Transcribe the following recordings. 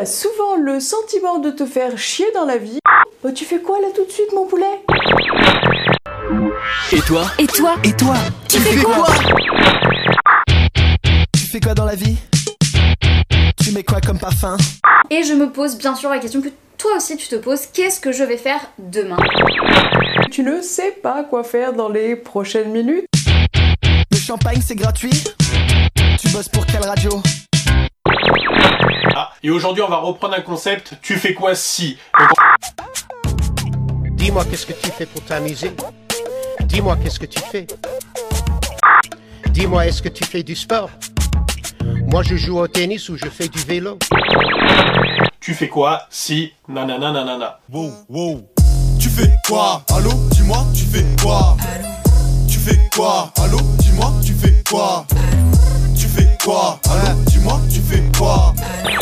as souvent le sentiment de te faire chier dans la vie. Bah, tu fais quoi là tout de suite, mon poulet? Et toi? Et toi? Et toi? Tu fais quoi? Tu fais quoi dans la vie? Tu mets quoi comme parfum? Et je me pose bien sûr la question que toi aussi tu te poses, qu'est-ce que je vais faire demain? Tu ne sais pas quoi faire dans les prochaines minutes. Le champagne c'est gratuit? Tu bosses pour quelle radio? Ah, et aujourd'hui on va reprendre un concept, tu fais quoi si? Dis-moi qu'est-ce que tu fais pour t'amuser? Dis-moi qu'est-ce que tu fais? Dis-moi est-ce que tu fais du sport? Moi je joue au tennis ou je fais du vélo. Tu fais quoi si nanana nanana? Wow, wow. Tu fais quoi? Allô, dis-moi, tu fais quoi? Tu fais quoi? Allô, dis-moi, tu fais quoi? Tu fais quoi? Allô, dis-moi, tu fais quoi?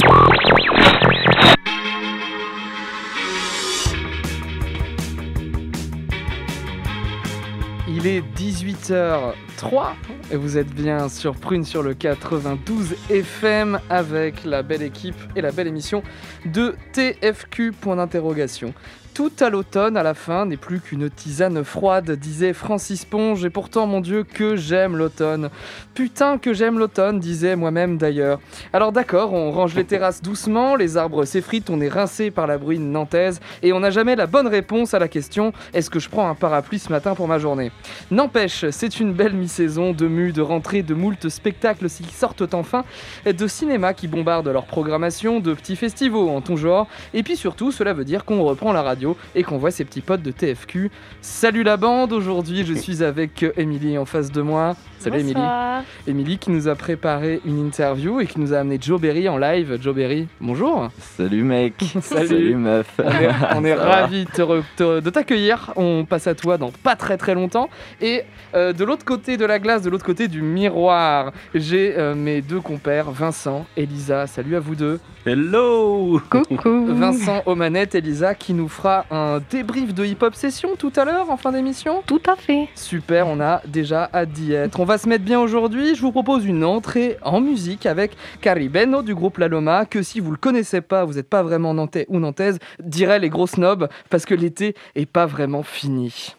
Il est 18h03 et vous êtes bien sur Prune sur le 92 FM avec la belle équipe et la belle émission de TFQ, point d'interrogation. Tout à l'automne, à la fin, n'est plus qu'une tisane froide, disait Francis Ponge, et pourtant, mon Dieu, que j'aime l'automne. Putain que j'aime l'automne, disais moi-même d'ailleurs. Alors d'accord, on range les terrasses doucement, les arbres s'effritent, on est rincé par la bruine nantaise, et on n'a jamais la bonne réponse à la question « Est-ce que je prends un parapluie ce matin pour ma journée ?» N'empêche, c'est une belle mi-saison, de mue, de rentrée, de moult spectacles qui sortent enfin, de cinéma qui bombardent leur programmation, de petits festivals en tout genre, et puis surtout, cela veut dire qu'on reprend la radio et qu'on voit ses petits potes de TFQ. Salut la bande, aujourd'hui je suis avec Émilie en face de moi. Salut Émilie. Émilie qui nous a préparé une interview et qui nous a amené Joe Berry en live. Joe Berry, bonjour. Salut mec. Salut meuf. On est ravis de t'accueillir. On passe à toi dans pas très très longtemps. Et de l'autre côté de la glace, de l'autre côté du miroir, j'ai mes deux compères, Vincent, Elisa. Salut à vous deux. Hello. Coucou. Vincent aux manettes, Elisa qui nous fera un débrief de hip-hop session tout à l'heure en fin d'émission. Tout à fait. Super, on a déjà hâte d'y être. On va se mettre bien aujourd'hui. Je vous propose une entrée en musique avec Caribeno du groupe La Loma, que si vous le connaissez pas, vous n'êtes pas vraiment nantais ou nantaise, diraient les gros snobs, parce que l'été est pas vraiment fini.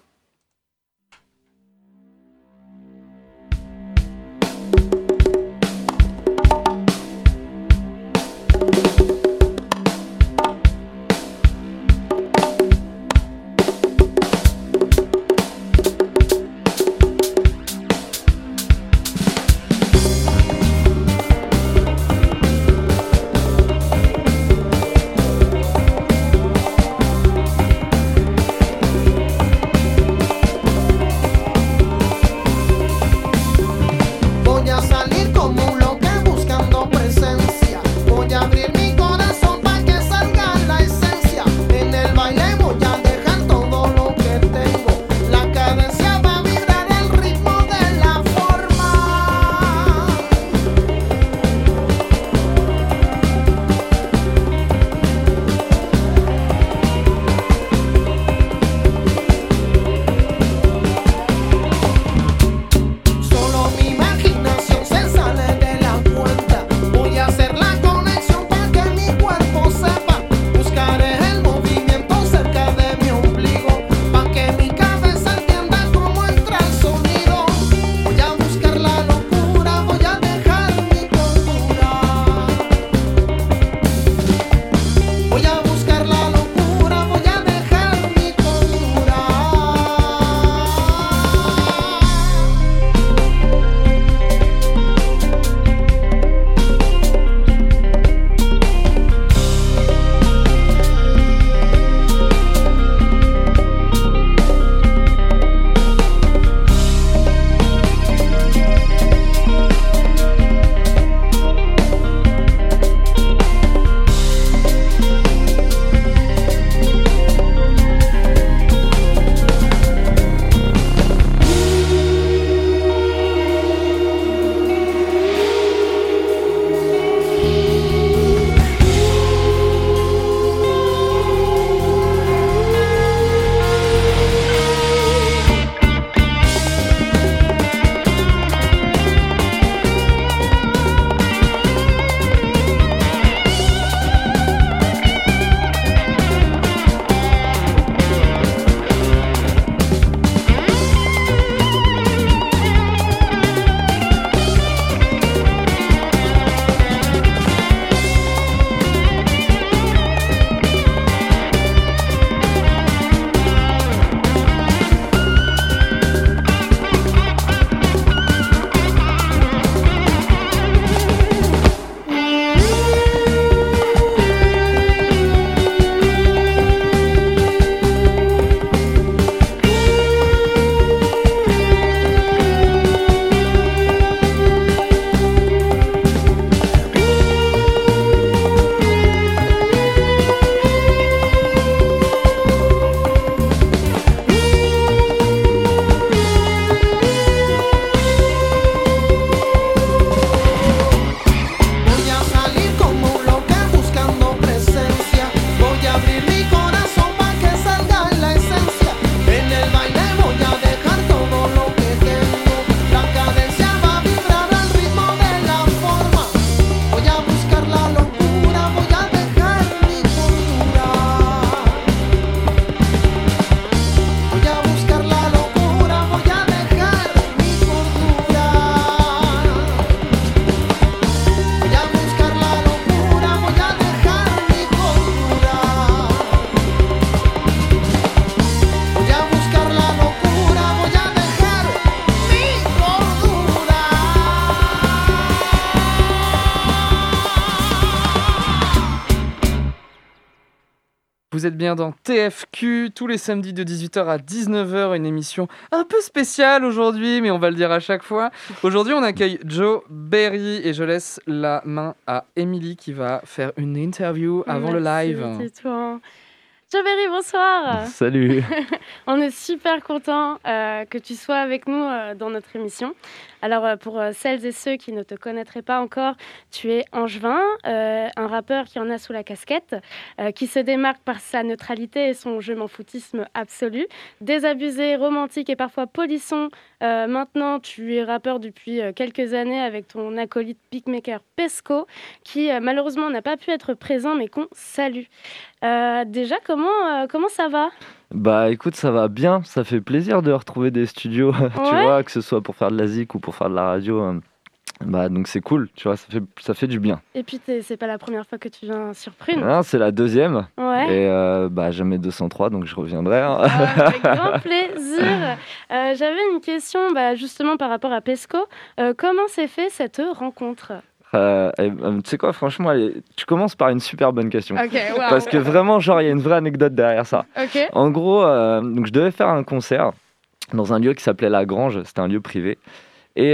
Vous êtes bien dans TFQ, tous les samedis de 18h à 19h, une émission un peu spéciale aujourd'hui, mais on va le dire à chaque fois. Aujourd'hui, on accueille Joe Berry et je laisse la main à Émilie qui va faire une interview avant le live. C'est toi. Joe Berry, bonsoir. Salut. On est super contents que tu sois avec nous dans notre émission. Alors, pour celles et ceux qui ne te connaîtraient pas encore, tu es Angevin, un rappeur qui en a sous la casquette, qui se démarque par sa neutralité et son je m'en foutisme absolu. Désabusé, romantique et parfois polisson, maintenant tu es rappeur depuis quelques années avec ton acolyte beatmaker Pesco, qui malheureusement n'a pas pu être présent, mais qu'on salue. Déjà, comment ça va ? Bah écoute, ça va bien, ça fait plaisir de retrouver des studios, tu Ouais. vois, que ce soit pour faire de la zik ou pour faire de la radio. Bah donc c'est cool, tu vois, ça fait du bien. Et puis, c'est pas la première fois que tu viens sur Prune. Hein, c'est la deuxième, Ouais. et bah jamais 203, donc je reviendrai. Hein. Avec grand plaisir. J'avais une question justement par rapport à Pesco. Comment s'est fait cette rencontre ? Tu sais quoi, franchement, allez, tu commences par une super bonne question. Ok, waouh. Parce que vraiment, genre, il y a une vraie anecdote derrière ça. Ok. En gros, donc je devais faire un concert dans un lieu qui s'appelait La Grange, c'était un lieu privé. Et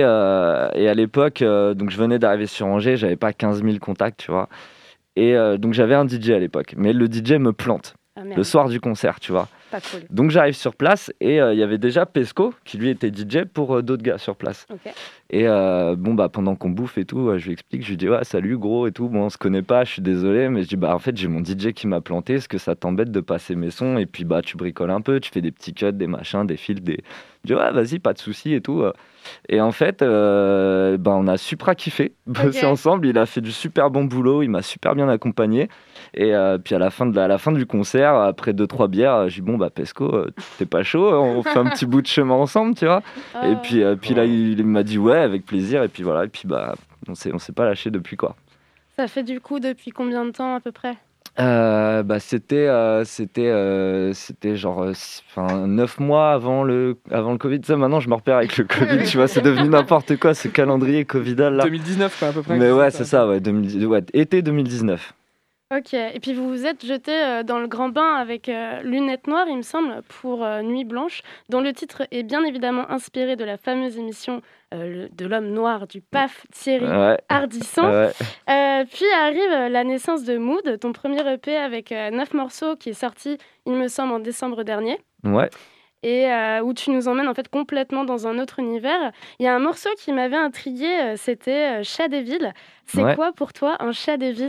à l'époque, donc je venais d'arriver sur Angers, j'avais pas 15 000 contacts, tu vois. Et donc j'avais un DJ à l'époque, mais le DJ me plante Ah merde, le soir du concert, tu vois. pas cool. Donc j'arrive sur place et il y avait déjà Pesco qui lui était DJ pour d'autres gars sur place. Ok. Et pendant qu'on bouffe et tout, je lui explique, je lui dis ouais salut gros et tout, bon on se connaît pas, je suis désolé, mais je dis en fait j'ai mon DJ qui m'a planté, est-ce que ça t'embête de passer mes sons et puis tu bricoles un peu, tu fais des petits cuts, des machins, des fils, je dis ouais vas-y pas de souci et tout. Et en fait on a super kiffé bosser ensemble, il a fait du super bon boulot, il m'a super bien accompagné et puis à la fin du concert, après 2-3 bières, je dis Pesco, t'es pas chaud, on fait un petit bout de chemin ensemble, tu vois. Et puis là il m'a dit ouais avec plaisir et puis voilà et puis on s'est pas lâché depuis quoi. Ça fait du coup depuis combien de temps à peu près ? C'était genre 9 mois avant le Covid. Ça maintenant je me repère avec le Covid, tu vois, c'est devenu n'importe quoi ce calendrier covidal là. 2019 quoi à peu près. Mais ouais, c'est ça, ouais, été 2019. Ok, et puis vous vous êtes jeté dans le grand bain avec Lunettes Noires, il me semble, pour Nuit Blanche, dont le titre est bien évidemment inspiré de la fameuse émission de l'homme noir du PAF Thierry Ardisson. Ouais. Puis arrive la naissance de Mood, ton premier EP avec 9 morceaux qui est sorti, il me semble, en décembre dernier. Ouais. Et où tu nous emmènes en fait complètement dans un autre univers. Il y a un morceau qui m'avait intrigué, c'était Chat des villes. C'est quoi pour toi un chat des villes ?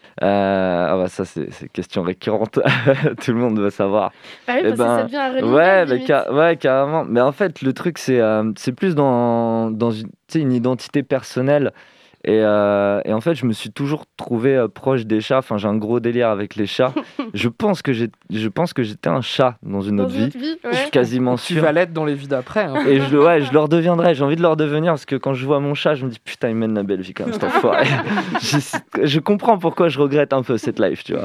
Ça c'est une question récurrente, tout le monde veut savoir. Bah oui, parce que ça devient un running gag, ouais, carrément. Mais en fait, le truc c'est plus dans une identité personnelle. Et en fait, je me suis toujours trouvé proche des chats. Enfin, j'ai un gros délire avec les chats. Je pense que j'étais un chat dans une autre vie. Je suis quasiment sûr. Tu vas l'être dans les vies d'après. Hein. Et je le redeviendrai. J'ai envie de le redevenir parce que quand je vois mon chat, je me dis putain, il mène la belle vie quand même, cet enfoiré. Je comprends pourquoi je regrette un peu cette life, tu vois.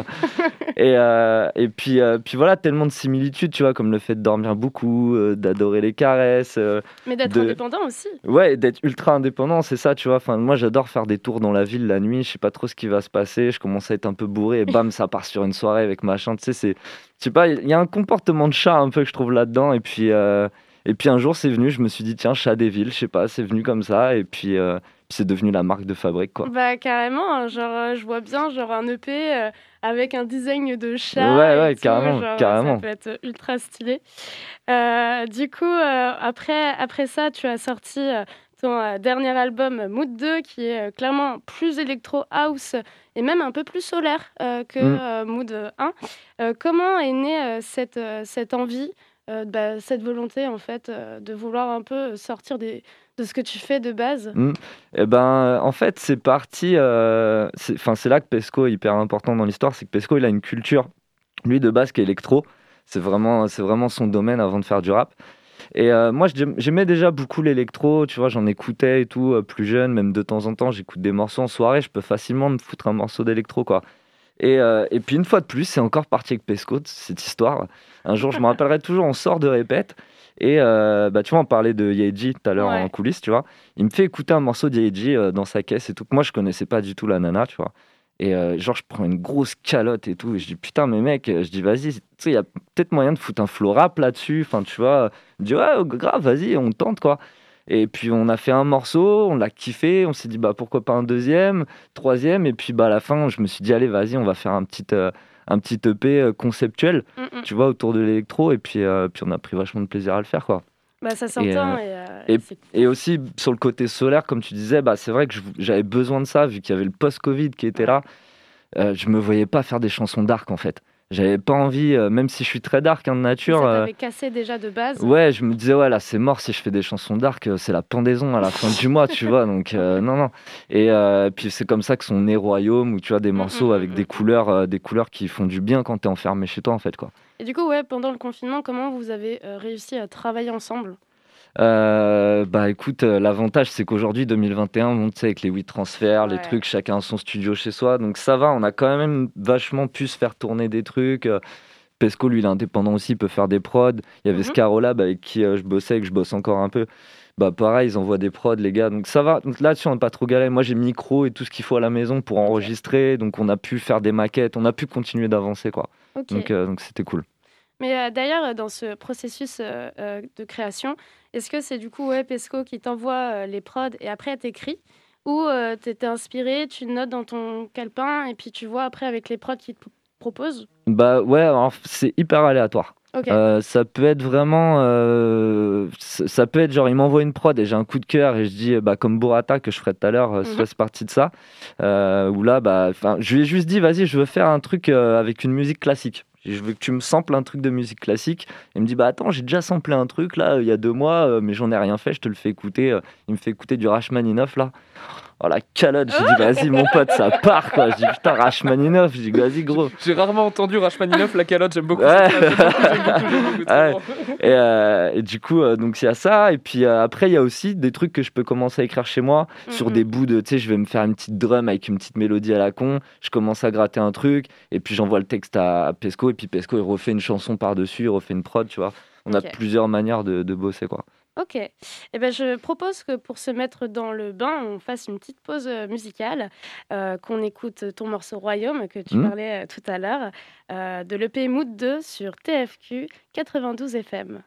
Et puis voilà, tellement de similitudes, tu vois, comme le fait de dormir beaucoup, d'adorer les caresses. Mais d'être indépendant aussi. Ouais, d'être ultra indépendant, c'est ça, tu vois. Enfin, moi, j'adore faire des tours dans la ville la nuit. Je sais pas trop ce qui va se passer. Je commence à être un peu bourré et bam, ça part sur une soirée avec machin. Tu sais, je sais pas, il y a un comportement de chat un peu que je trouve là-dedans. Et puis un jour, c'est venu. Je me suis dit, tiens, chat des villes, je sais pas, c'est venu comme ça. Et puis c'est devenu la marque de fabrique, quoi. Bah, carrément. Genre, je vois bien genre un EP avec un design de chat. Ouais, tout, carrément. Ça peut être ultra stylé. Du coup, après ça, tu as sorti ton dernier album Mood 2 qui est clairement plus électro house et même un peu plus solaire que Mood 1. Comment est née cette envie, cette volonté en fait de vouloir un peu sortir de ce que tu fais de base? En fait, c'est parti. C'est là que Pesco est hyper important dans l'histoire. C'est que Pesco, il a une culture, lui, de base, qui est électro. C'est vraiment son domaine avant de faire du rap. Et moi, j'aimais déjà beaucoup l'électro. Tu vois, j'en écoutais et tout, plus jeune. Même de temps en temps, j'écoute des morceaux en soirée. Je peux facilement me foutre un morceau d'électro, quoi. Et puis, une fois de plus, c'est encore parti avec Pesco, cette histoire. Un jour, je me rappellerai toujours, on sort de répète. Et tu vois, on parlait de Yeji tout à l'heure en coulisses, tu vois. Il me fait écouter un morceau de Yeji dans sa caisse et tout. Moi, je connaissais pas du tout la nana, tu vois. Et genre, je prends une grosse calotte et tout. Et je dis, putain, mais mec, je dis, vas-y, tu sais, il y a peut-être moyen de foutre un flow rap là-dessus. Enfin, tu vois, je dis, ouais, grave, vas-y, on tente, quoi. Et puis, on a fait un morceau, on l'a kiffé. On s'est dit, bah, pourquoi pas un deuxième, troisième. Et puis, bah, à la fin, je me suis dit, allez, vas-y, on va faire un petit EP conceptuel, tu vois, autour de l'électro. Et puis on a pris vachement de plaisir à le faire, quoi. Bah, ça s'entend. Et aussi, sur le côté solaire, comme tu disais, bah, c'est vrai que j'avais besoin de ça, vu qu'il y avait le post-Covid qui était là. Je me voyais pas faire des chansons dark, en fait. J'avais pas envie, même si je suis très dark de nature. Ça t'avait cassé déjà de base. Ouais, je me disais, ouais, là, c'est mort si je fais des chansons dark, c'est la pendaison à la fin du mois, tu vois. Donc, non. Et puis, c'est comme ça que sont nés Royaume, où tu as des morceaux avec des couleurs qui font du bien quand t'es enfermé chez toi, en fait, quoi. Et du coup, ouais, pendant le confinement, comment vous avez réussi à travailler ensemble ? Bah écoute, l'avantage c'est qu'aujourd'hui 2021, on sait avec les 8 transferts, les trucs, chacun a son studio chez soi, donc ça va, on a quand même vachement pu se faire tourner des trucs. Pesco, lui, il est indépendant aussi, il peut faire des prods. Il y avait Scarolab avec qui je bossais et que je bosse encore un peu. Bah pareil, ils envoient des prods, les gars, donc ça va. Donc là-dessus, on n'est pas trop galère. Moi, j'ai micro et tout ce qu'il faut à la maison pour enregistrer, donc on a pu faire des maquettes, on a pu continuer d'avancer, quoi. Donc c'était cool. Mais d'ailleurs, dans ce processus de création, est-ce que c'est du coup Pesco qui t'envoie les prods et après elle t'écrit, ou t'es inspiré, tu notes dans ton calepin et puis tu vois après avec les prods qu'il te propose ? Bah ouais, alors, c'est hyper aléatoire. Ça peut être vraiment ça peut être genre il m'envoie une prod et j'ai un coup de cœur et je dis bah comme Burrata que je ferai tout à l'heure, c'est partie de ça, où là bah je lui ai juste dit vas-y, je veux faire un truc avec une musique classique. Je veux que tu me samples un truc de musique classique. Il me dit bah attends, j'ai déjà samplé un truc là il y a 2 mois, mais j'en ai rien fait, je te le fais écouter. Il me fait écouter du Rachmaninoff là. Oh la calotte, j'ai dit vas-y mon pote, ça part, quoi. Je dis putain, Rachmaninoff, je dis vas-y gros. J'ai rarement entendu Rachmaninoff, la calotte, j'aime beaucoup. Et du coup, donc il y a ça. Et puis après, il y a aussi des trucs que je peux commencer à écrire chez moi sur des bouts de, tu sais, je vais me faire une petite drum avec une petite mélodie à la con. Je commence à gratter un truc et puis j'envoie le texte à Pesco et puis Pesco il refait une chanson par-dessus, il refait une prod, tu vois. On a plusieurs manières de bosser, quoi. Ok, eh ben, je propose que pour se mettre dans le bain, on fasse une petite pause musicale, qu'on écoute ton morceau Royaume que tu parlais tout à l'heure, de l'EP Mood 2 sur TFQ 92 FM.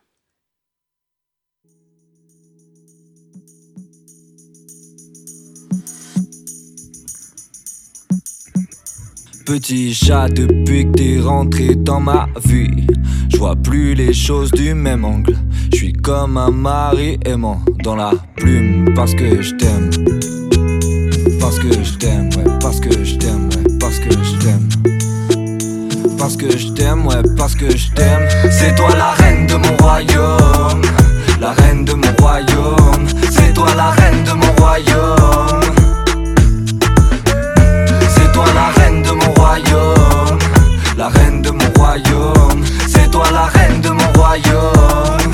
Petit chat, depuis que t'es rentré dans ma vie, je vois plus les choses du même angle. Je suis comme un mari aimant dans la plume parce que je t'aime. Parce que je t'aime, ouais, parce que je t'aime, ouais, parce que je t'aime. Parce que je t'aime, ouais, parce que je t'aime. C'est toi la reine de mon royaume. La reine de mon royaume. C'est toi la reine de mon royaume. C'est toi la reine de mon royaume. La reine de mon royaume. C'est toi la reine de mon royaume.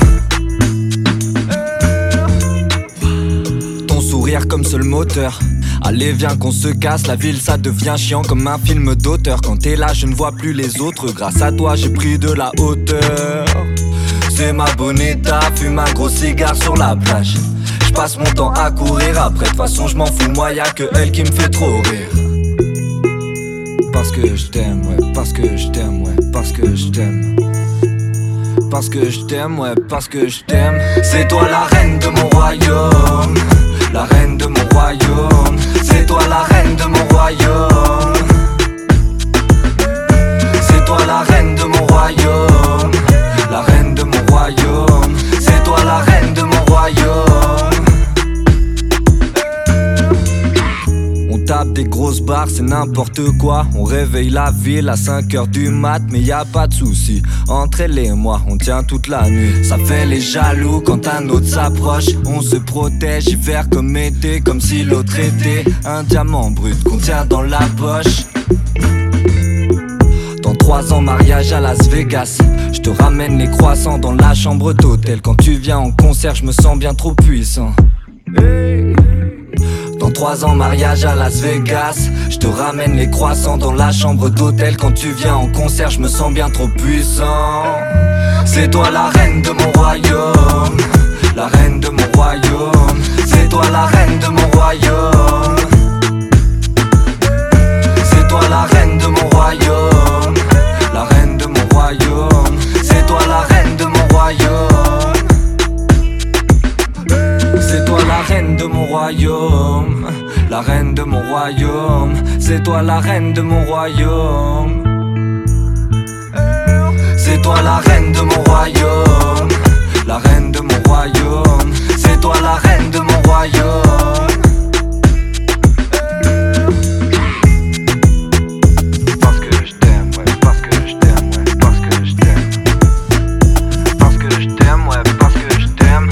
Ton sourire comme seul moteur. Allez viens qu'on se casse, la ville ça devient chiant comme un film d'auteur. Quand t'es là je ne vois plus les autres, grâce à toi j'ai pris de la hauteur. C'est ma bonita, fume un gros cigare sur la plage. Je passe mon temps à courir, après de toute façon je m'en fous, moi y'a que elle qui me fait trop rire. Parce que je t'aime, ouais, parce que je t'aime, ouais, parce que je t'aime. Parce que je t'aime, ouais, parce que je t'aime. C'est toi la reine de mon royaume. La reine de mon royaume. C'est toi la reine de mon royaume. C'est toi la reine de mon royaume. La reine de mon royaume. C'est toi la reine de mon royaume. On tape des grosses barres, c'est n'importe quoi. On réveille la ville à 5h du mat, mais y a pas de souci. Entre elle et moi, on tient toute la nuit. Ça fait les jaloux quand un autre s'approche. On se protège, hiver comme été, comme si l'autre était un diamant brut qu'on tient dans la poche. Dans 3 ans, mariage à Las Vegas. Je te ramène les croissants dans la chambre d'hôtel. Quand tu viens en concert, je me sens bien trop puissant. Hey. Dans 3 ans, mariage à Las Vegas. Je te ramène les croissants dans la chambre d'hôtel. Quand tu viens en concert, je me sens bien trop puissant. C'est toi la reine de mon royaume. La reine de mon royaume. C'est toi la reine de mon royaume. C'est toi royaume. La reine de mon royaume. C'est toi la reine de mon royaume. C'est toi la reine de mon royaume. La reine de mon royaume. C'est toi la reine de mon royaume. C'est toi la reine de mon royaume. La reine de mon royaume. C'est toi la reine de mon royaume. Parce que je t'aime, ouais, parce que je t'aime, ouais, parce que je t'aime. Parce que je t'aime, ouais, parce que je t'aime.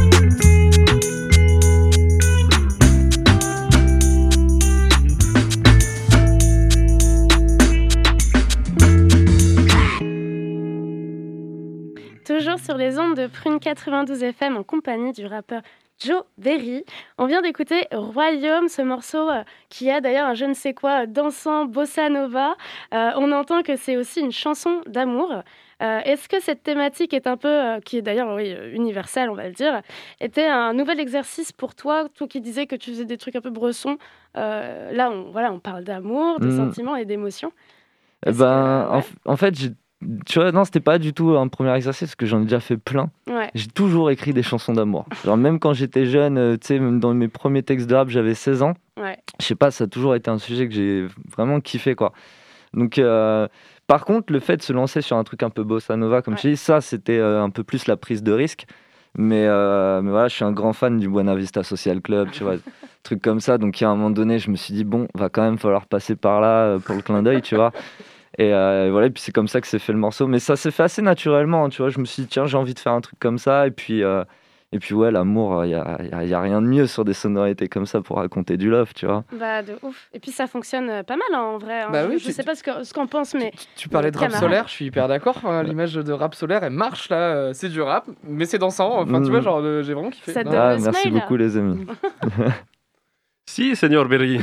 Toujours sur les ondes de Prune 92 FM en compagnie du rappeur Joe Berry. On vient d'écouter Royaume, ce morceau qui a d'ailleurs un je ne sais quoi dansant bossa nova. On entend que c'est aussi une chanson d'amour. Est-ce que cette thématique est un peu, qui est d'ailleurs universelle, on va le dire, était un nouvel exercice pour toi, toi qui disais que tu faisais des trucs un peu bressons. Là, on parle d'amour, de sentiments et d'émotions. En fait, tu vois, non, c'était pas du tout un premier exercice parce que j'en ai déjà fait plein. Ouais. J'ai toujours écrit des chansons d'amour. Genre, même quand j'étais jeune, tu sais, même dans mes premiers textes de rap, j'avais 16 ans. Ouais. Je sais pas, ça a toujours été un sujet que j'ai vraiment kiffé, quoi. Donc, par contre, le fait de se lancer sur un truc un peu bossa nova, comme je dis, ça, c'était un peu plus la prise de risque. Mais voilà, je suis un grand fan du Buena Vista Social Club, tu vois, trucs comme ça. Donc, à un moment donné, je me suis dit, bon, va quand même falloir passer par là pour le clin d'œil, tu vois. Et voilà, et puis c'est comme ça que s'est fait le morceau. Mais ça s'est fait assez naturellement, tu vois. Je me suis dit, tiens, j'ai envie de faire un truc comme ça. Et puis ouais, l'amour, il y a rien de mieux sur des sonorités comme ça pour raconter du love, tu vois. Bah, de ouf. Et puis ça fonctionne pas mal en vrai. Hein. Bah oui, je sais pas ce qu'on pense, mais. Tu parlais de rap solaire, je suis hyper d'accord. Enfin, l'image de rap solaire, elle marche là. C'est du rap, mais c'est dansant. Enfin, tu vois, genre, j'ai vraiment kiffé. Ça te donne le merci smile. beaucoup, les amis. Si, Seigneur Berry.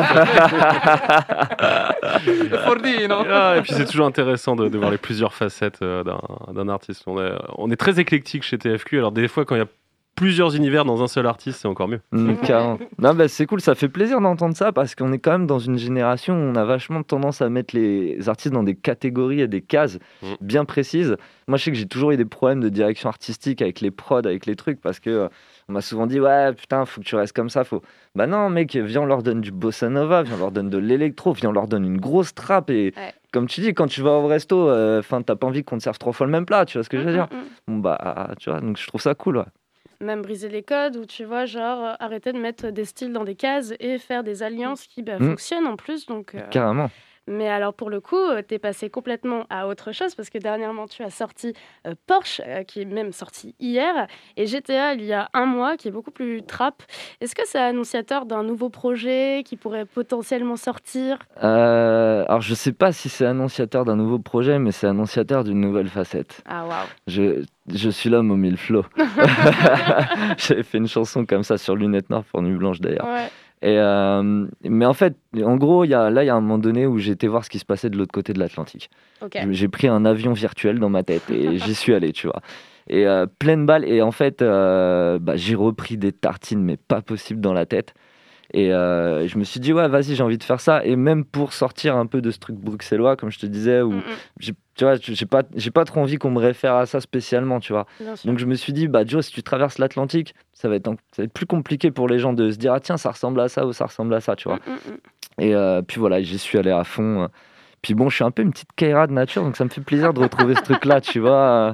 Et puis c'est toujours intéressant de voir les plusieurs facettes d'un artiste. On est très éclectique chez TFQ. Alors des fois, quand il y a plusieurs univers dans un seul artiste, c'est encore mieux. Carrément. Non, bah, c'est cool, ça fait plaisir d'entendre ça parce qu'on est quand même dans une génération où on a vachement tendance à mettre les artistes dans des catégories et des cases bien précises. Moi, je sais que j'ai toujours eu des problèmes de direction artistique avec les prods, avec les trucs parce que on m'a souvent dit ouais putain faut que tu restes comme ça, faut. Bah non mec, viens on leur donne du bossa nova, viens on leur donne de l'électro, viens on leur donne une grosse trappe et comme tu dis quand tu vas au resto, t'as pas envie qu'on te serve 3 fois le même plat, tu vois ce que je veux dire. Bon bah tu vois, donc je trouve ça cool ouais. Même briser les codes ou tu vois genre arrêter de mettre des styles dans des cases et faire des alliances qui fonctionnent en plus donc. Carrément. Mais alors pour le coup, t'es passé complètement à autre chose parce que dernièrement tu as sorti Porsche qui est même sorti hier et GTA il y a 1 mois qui est beaucoup plus trap. Est-ce que c'est annonciateur d'un nouveau projet qui pourrait potentiellement sortir ? Alors je sais pas si c'est annonciateur d'un nouveau projet mais c'est annonciateur d'une nouvelle facette. Ah waouh. Je suis l'homme aux 1000 flots. J'avais fait une chanson comme ça sur Lunettes Noires pour Nuit Blanche d'ailleurs. Ouais. Mais en fait, en gros, il y a un moment donné où j'ai été voir ce qui se passait de l'autre côté de l'Atlantique. Okay. J'ai pris un avion virtuel dans ma tête et j'y suis allé, tu vois. Et pleine balle. Et en fait, j'ai repris des tartines, mais pas possible dans la tête. Et je me suis dit, ouais, vas-y, j'ai envie de faire ça. Et même pour sortir un peu de ce truc bruxellois, comme je te disais, où tu vois, j'ai pas trop envie qu'on me réfère à ça spécialement, tu vois. Donc je me suis dit, Joe, si tu traverses l'Atlantique, ça va être plus compliqué pour les gens de se dire, ah tiens, ça ressemble à ça ou ça ressemble à ça, tu vois. Et puis voilà, j'y suis allé à fond. Puis bon, je suis un peu une petite Keira de nature, donc ça me fait plaisir de retrouver ce truc-là, tu vois.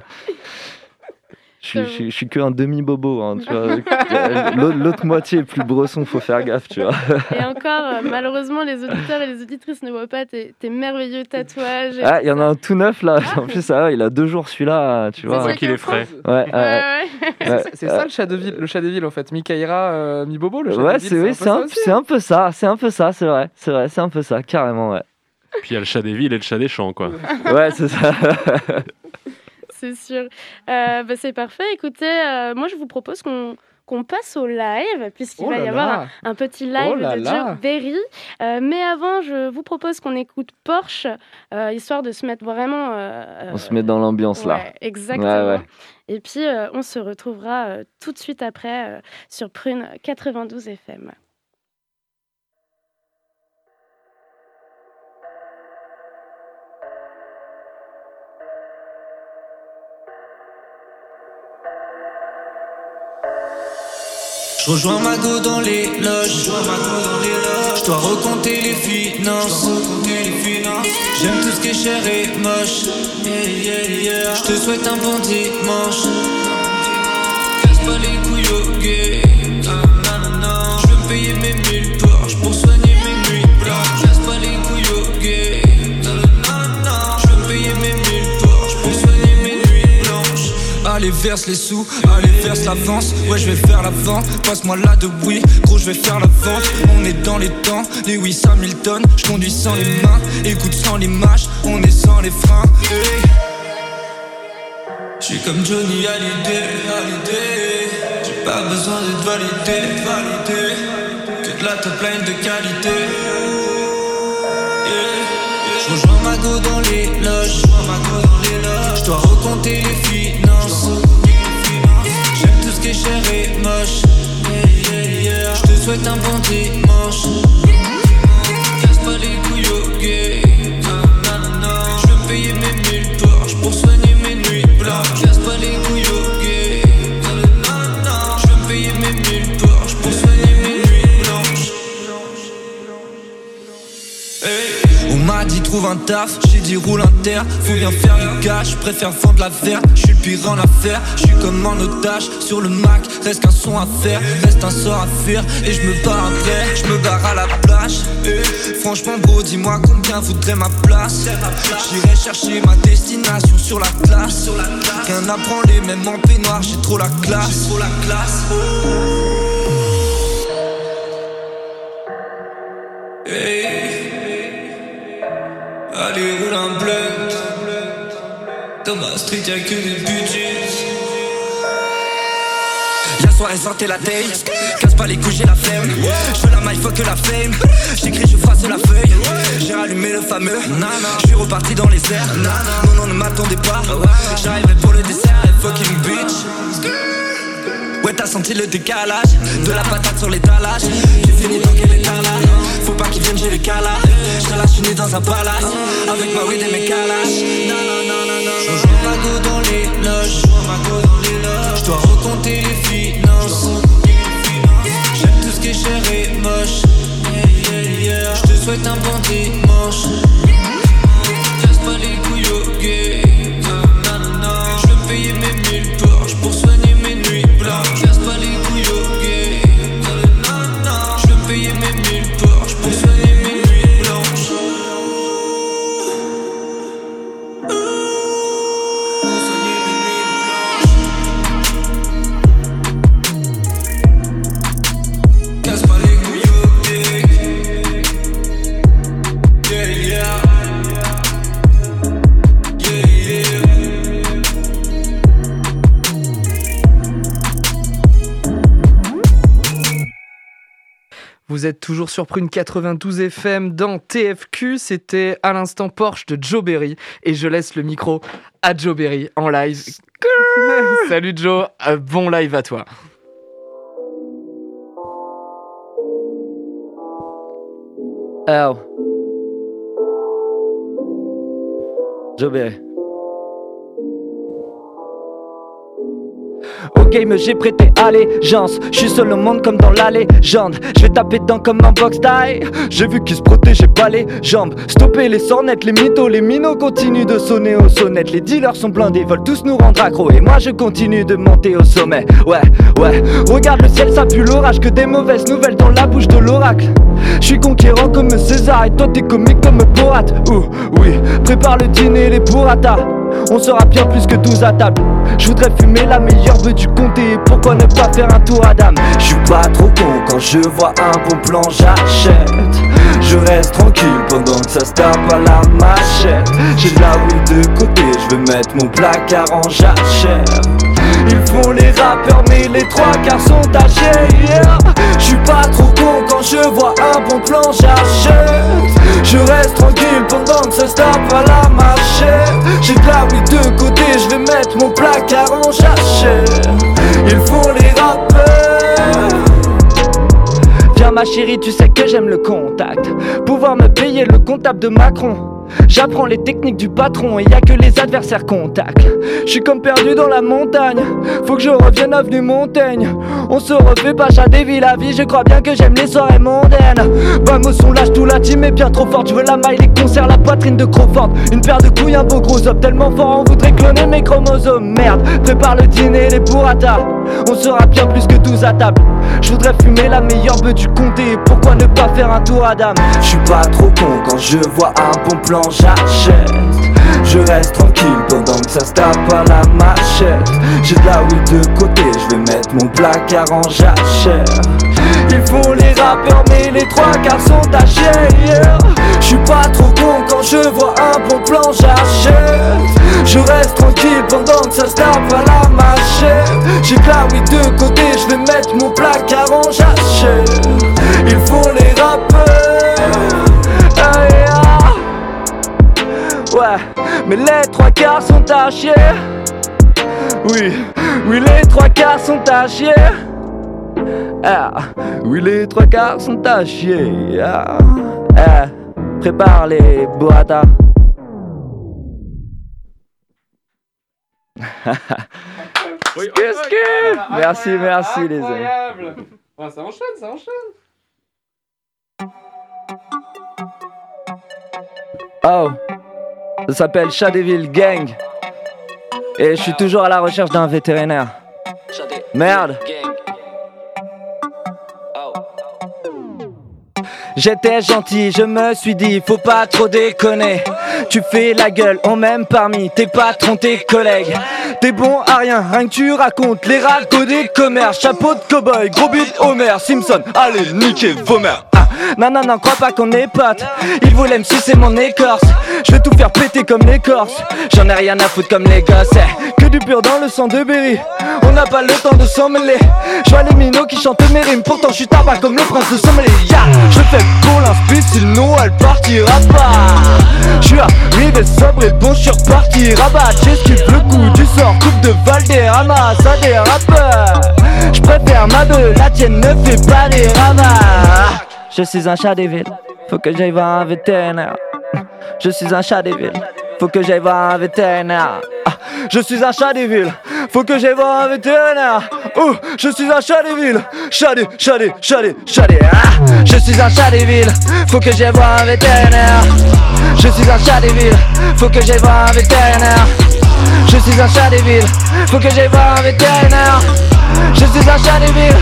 Je suis que un demi-bobo, hein, tu vois. L'autre moitié est plus bresson, faut faire gaffe, tu vois. Et encore, malheureusement, les auditeurs et les auditrices ne voient pas tes merveilleux tatouages. Ah, il y en a un tout neuf là. En plus, ça va, il a 2 jours celui-là, tu vois. C'est vrai qu'il est frais. Ouais. C'est ça le chat de ville en fait. Mikaïra, mi-bobo, le chat de ville. Ouais, c'est un peu ça, c'est vrai, c'est un peu ça, carrément, ouais. Puis il y a le chat des villes et le chat des champs, quoi. Ouais, c'est ça. C'est sûr. C'est parfait. Écoutez, moi je vous propose qu'on passe au live, puisqu'il va y avoir un petit live de Joe Berry. Mais avant, je vous propose qu'on écoute Porsche, histoire de se mettre vraiment... on se met dans l'ambiance là. Exactement. Ouais. Et puis, on se retrouvera tout de suite après sur Prune 92 FM. Je rejoins Mago dans les loges. Je dois recompter les finances. J'aime tout ce qui est cher et moche. Je te souhaite un bon dimanche. Casse pas les couilles au gay. Je veux payer mes 1000 Porsche pour soigner mes nuits blanches. Casse pas les couilles au gay. Je veux payer mes 1000 Porsche pour soigner mes nuits blanches. Allez verse les sous, allez verse l'avance. Ouais je vais faire la vente, passe-moi là de oui. Gros je vais faire la vente, on est dans les temps. Les Lewis Hamilton, je conduis sans les mains. Écoute sans l'image, on est sans les freins. Hey. J'suis comme Johnny Hallyday. J'ai pas besoin d'être validé. Que de la top line de qualité. Je rejoins Mago dans les loges. Je dois recompter les finances. J'aime tout ce qui est cher et moche. Je te souhaite un bon dimanche. Casse pas les couilles au gay. Je veux payer mes 1000 Porsche pour soigner mes nuits blanches. Casse pas les couilles au gay. Je veux payer mes 1000 Porsche pour soigner mes nuits blanches. Hey. On m'a dit trouve un taf, j'ai dit roule un terre. Faut bien faire du cash, je préfère vendre la verte. Je suis le pire en affaire, je suis comme en otage. Sur le Mac, reste qu'un son à faire, reste un sort à faire. Et je me barre après, je me barre à la plage. Franchement bro, dis-moi combien voudrait ma place. J'irai chercher ma destination sur la classe. Rien à branler, même en peignoir, j'ai trop la classe. Hey. Allez roule un blunt. Dans ma street y'a que des budgets. La soirée sortait la taille. Casse pas les couilles j'ai la flemme. Je veux la maille fuck que la fame. J'écris je froisse la feuille. J'ai rallumé le fameux. Je suis reparti dans les airs. Non non ne m'attendez pas. J'arrivais pour le dessert et fucking bitch. Ouais t'as senti le décalage. De la patate sur l'étalage. J'ai fini dans quel état là. Faut pas qu'ils viennent j'ai les calas. J'relasse une nuit dans un palace. Avec ma weed et mes calages. Je rejoins Mago dans les loges. Je dois recompter les finances. J'aime tout ce qui est cher et moche. Je te souhaite un bon dimanche. Casse pas les couilles au gay. Je veux payer mes 1000 Porsche pour soigner mes nuits blanches. Casse pas les couilles au gay. Je veux payer mes 1000 Porsche pour soigner mes nuits blanches. Pour soigner mes nuits blanches. Casse pas les couilles au gay. Yeah yeah. Vous êtes toujours sur Prune 92 FM dans TFQ, c'était à l'instant Porsche de Joe Berry et je laisse le micro à Joe Berry en live. Salut Joe, bon live à toi. Oh. Joe Berry. Au game j'ai prêté allégeance. J'suis seul au monde comme dans la légende. J'vais taper dedans comme un box die. J'ai vu qu'ils se protégeaient pas les jambes. Stopper les sornettes, les mythos, les minots continuent de sonner aux sonnettes. Les dealers sont blindés, veulent tous nous rendre accros. Et moi je continue de monter au sommet. Ouais, regarde le ciel ça pue l'orage. Que des mauvaises nouvelles dans la bouche de l'oracle. J'suis conquérant comme César et toi t'es comique comme Borat. Oui, prépare le dîner, les burrata. On sera bien plus que 12 à table. Je voudrais fumer la meilleure beuh du comté. Et pourquoi ne pas faire un tour à dame? Je suis pas trop con quand je vois un bon plan j'achète. Je reste tranquille pendant que ça se tape à la machette. J'ai de la weed de côté, je veux mettre mon placard en jachère. Ils font les rappeurs mais les trois quarts sont tachés, yeah. Je suis pas trop con quand je vois un bon plan j'achète. Je reste tranquille pendant que ça se tape à la machette. J'ai de la weed de côté, je vais mettre mon placard en jachère. Ils font les rappeurs. Viens ma chérie, tu sais que j'aime le contact. Pouvoir me payer le comptable de Macron. J'apprends les techniques du patron et y a que les adversaires qu'on tacle. J'suis comme perdu dans la montagne, faut que je revienne avenue Montaigne. On se refait pas Chadéville la vie, je crois bien que j'aime les soirées mondaines. Vamos, on lâche tout, la team est bien trop forte. Je veux la maille, les concerts, la poitrine de Crawford. Une paire de couilles, un beau gros op, tellement fort on voudrait cloner mes chromosomes. Merde, prépare le dîner, les burrata. On sera bien plus que 12 à table. Je voudrais fumer la meilleure beuh du comté. Pourquoi ne pas faire un tour à dame? Je suis pas trop con quand je vois un bon plan, j'achète. Je reste tranquille pendant que ça se tape à la machette. J'ai de la weed de côté, je vais mettre mon placard en jachère. Ils font les rappeurs mais les trois quarts sont tachés, yeah. Je suis pas trop con quand je vois un bon plan, j'achète. Je reste tranquille pendant que ça se tape à la machette. J'ai de la weed de côté, je vais mettre mon placard en jachère. Ils font les rappeurs, ah, yeah. Ouais, mais les trois quarts sont à chier. Oui, oui les trois quarts sont à chier. Ah, oui les trois quarts sont à chier. Ah, ah, prépare les burrata. Oui, merci, merci les amis. Ouais, ça enchaîne, ça enchaîne. Oh, ça s'appelle Chadéville Gang. Et je suis toujours à la recherche d'un vétérinaire. Merde. J'étais gentil, je me suis dit, faut pas trop déconner. Tu fais la gueule, on m'aime parmi tes patrons, tes collègues. T'es bon à rien, rien que tu racontes les ragots des commerces. Chapeau de cow-boy, gros but Homer Simpson, allez niquez vos mères. Non, non, non, crois pas qu'on est potes. Ils voulaient me sucer mon écorce. Je vais tout faire péter comme l'écorce. J'en ai rien à foutre comme les gosses. Que du pur dans le sang de Berry. On n'a pas le temps de s'en mêler. Je vois les minots qui chantent mes rimes. Pourtant je suis tabac comme le prince de Sommelier. Je fais pour l'inspi, sinon elle partira pas. Je suis arrivé sobre et bon, je suis reparti. Rabat, j'esquive le coup du sort. Coupe de Valderrama, ça dérape. Je préfère ma beuh, la tienne ne fait pas des ravages. Je suis un Chadéville, faut que j'aille voir un vétérinaire. Je suis un Chadéville, faut que j'aille voir un vétérinaire. Je suis un Chadéville, faut que j'aille voir un vétérinaire. Je suis un Chadéville, Chadé. Je suis un Chadéville, faut que j'aille voir un vétérinaire. Je suis un Chadéville, faut que j'aille voir un vétérinaire. Je suis un Chadéville, faut que j'aille voir un vétérinaire. Je suis un Chadéville,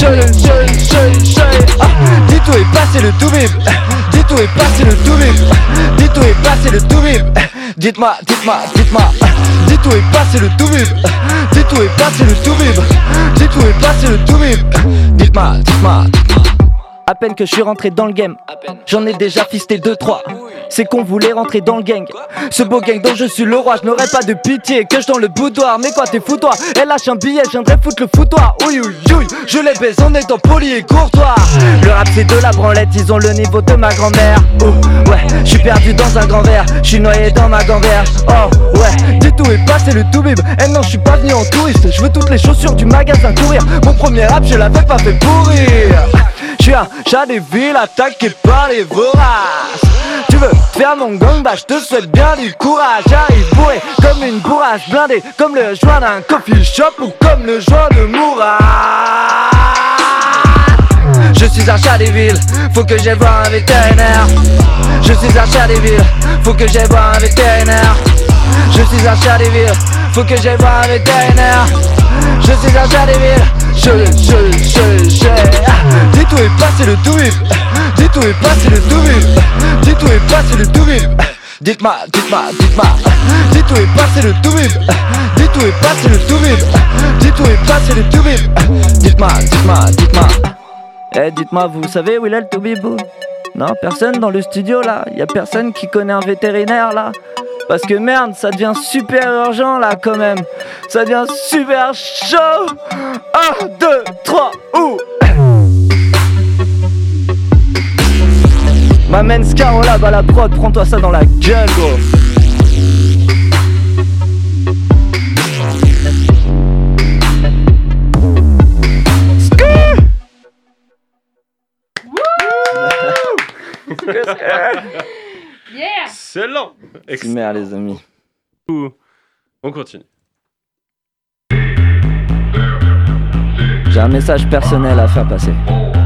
dis tout est passé le tout bib. Dis tout est passé le tout bib. Dis tout est passé le tout bib. Dites-moi. Dis tout est passé le tout bib. Dis tout est passé le tout bib. Dis tout est passé le tout bib. Dites-moi. À peine que je suis rentré dans le game, j'en ai déjà fisté 2-3. C'est qu'on voulait rentrer dans le gang. Ce beau gang dont je suis le roi, je n'aurais pas de pitié que je dans le boudoir. Mais quoi t'es fou toi? Elle lâche un billet, je viendrai foutre le foutoir. Oui, je les baise en étant poli et courtois. Le rap c'est de la branlette, ils ont le niveau de ma grand-mère. Oh ouais, je suis perdu dans un grand verre, je suis noyé dans ma gamberge. Oh ouais, dis tout est passé le tout bib. Eh non, je suis pas venu en touriste, je veux toutes les chaussures du magasin courir. Mon premier rap, je l'avais pas fait pourrir. Je suis un Chadéville attaqué par les voraces. Tu veux faire mon gang, bah je te souhaite bien du courage. J'arrive bourré comme une bourrasse, blindé comme le joint d'un coffee shop ou comme le joint de Mourad. Je suis un Chadéville, faut que j'aille voir un vétérinaire. Je suis un Chadéville, faut que j'aille voir un vétérinaire. Je suis un Chadéville, faut que j'aille voir un vétérinaire. Je suis un Chadéville, dis tout est passé le tout bib. Dis tout est passé le tout bib. Dis tout est passé le tout bib. Dites-moi. Dis tout est passé le tout bib. Dis tout est passé le tout bib. Dis tout est passé le tout bib. Dites-moi. Eh dites-moi, vous savez où il est le tout bibou? Non, personne dans le studio là. Y'a personne qui connaît un vétérinaire là. Parce que merde, ça devient super urgent là quand même. Ça devient super chaud. 1, 2, 3, ouh. M'amène Scaro là, bah la prod, prends-toi ça dans la gueule gros. Excellent. Excellent les amis. On continue. J'ai un message personnel à faire passer.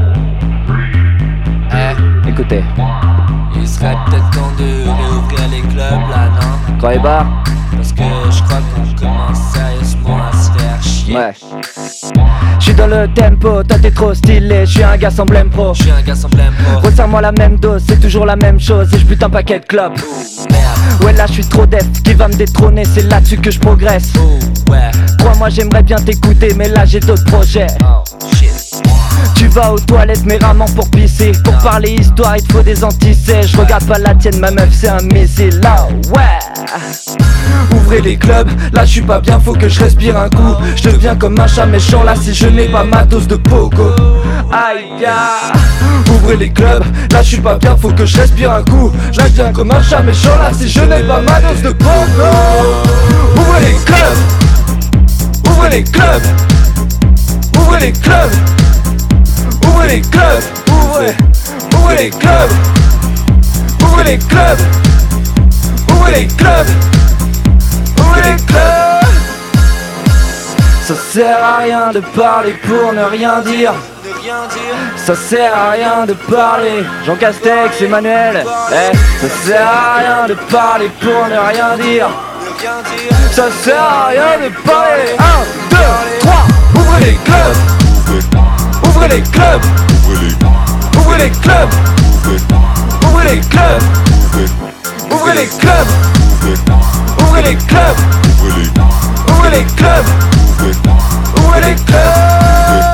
Écoutez. Il serait peut-être temps de réouvrir les clubs là, non? Croyez pas? Parce que je crois qu'on commence sérieusement à se faire chier. Ouais. J'suis dans le tempo, toi t'es trop stylé, j'suis un gars sans blême pro. J'suis un gars sans blême pro. Resserre-moi la même dose, c'est toujours la même chose et j'bute un paquet de clopes. Ouais là j'suis trop def, qui va me détrôner, c'est là-dessus que je progresse. Ouais. Crois-moi j'aimerais bien t'écouter, mais là j'ai d'autres projets. Tu vas aux toilettes mais rarement pour pisser. Pour parler histoire il te faut des antisèches. Regarde pas la tienne, ma meuf c'est un missile. Là ouais. Ouvrez les clubs, là je suis pas bien, faut que je respire un coup. Je deviens comme un chat méchant là si je n'ai pas ma dose de pogo. Aïe ya. Ouvrez les clubs, là je suis pas bien, faut que je respire un coup. Je deviens comme un chat méchant là si je n'ai pas ma dose de pogo. Ouvrez les clubs. Ouvrez les clubs. Ouvrez les clubs. Ouvrez les clubs. Ouvrez les clubs. Ouvrez les clubs. Ouvrez les clubs. Ouvrez les clubs. Ça sert à rien de parler pour ne rien dire. Ça sert à rien de parler. Jean Castex, Emmanuel. Ça sert à rien de parler pour ne rien dire. Ça sert à rien de parler. 1, 2, 3. Ouvrez les clubs. Ouvrez les clubs. Ouvrez les clubs. Ouvrez les clubs. Ouvrez les clubs. Ouvrez les clubs. Ouvrez les clubs. Ouvrez les clubs.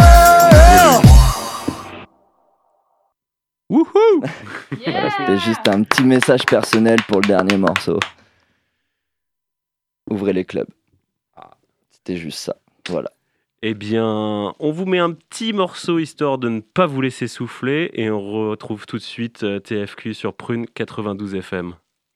Wouhou. C'était juste un petit message personnel pour le dernier morceau. Ouvrez les clubs. C'était juste ça. Voilà. Eh bien, on vous met un petit morceau histoire de ne pas vous laisser souffler et on retrouve tout de suite TFQ sur Prune 92 FM.